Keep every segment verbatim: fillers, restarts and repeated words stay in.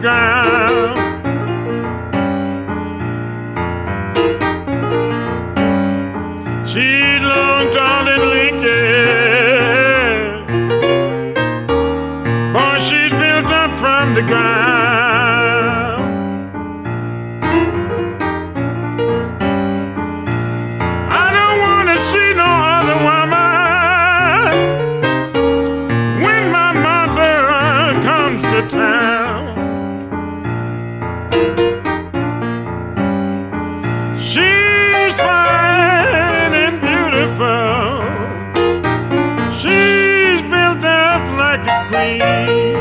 ground. She's long, tall, and lanky. Boy, she's built up from the ground. I don't want to see no other woman when my mother comes to town. She's fine and beautiful. She's built up like a queen.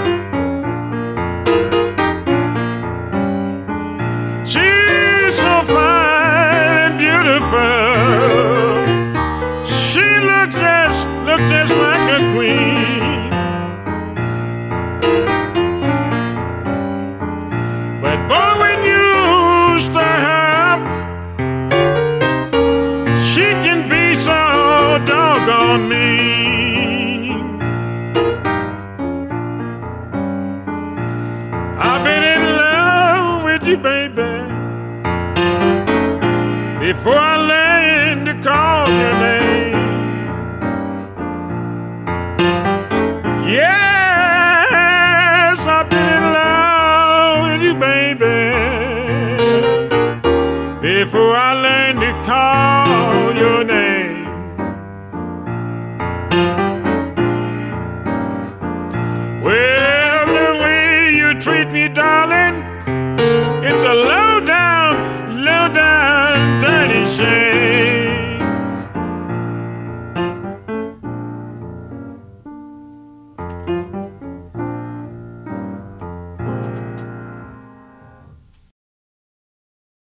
She's so fine and beautiful. She looks just, looks just like a queen. But boy, when you stir her up, she can be so doggone mean. I've been in love with you, baby, before I learned to call your name. Yes, I've been in love with you, baby, before I learned to call your name. Well,